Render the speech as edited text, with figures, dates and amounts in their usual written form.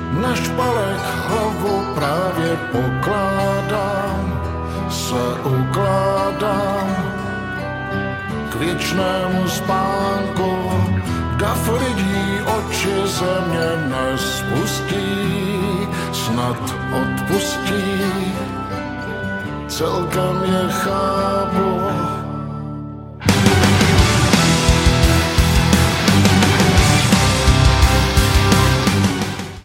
Na špalek hlavu právě pokládám, se ukládám k věčnému spánku. Dav lidí oči ze mě nespustí, snad odpustí. Celkem je chápu,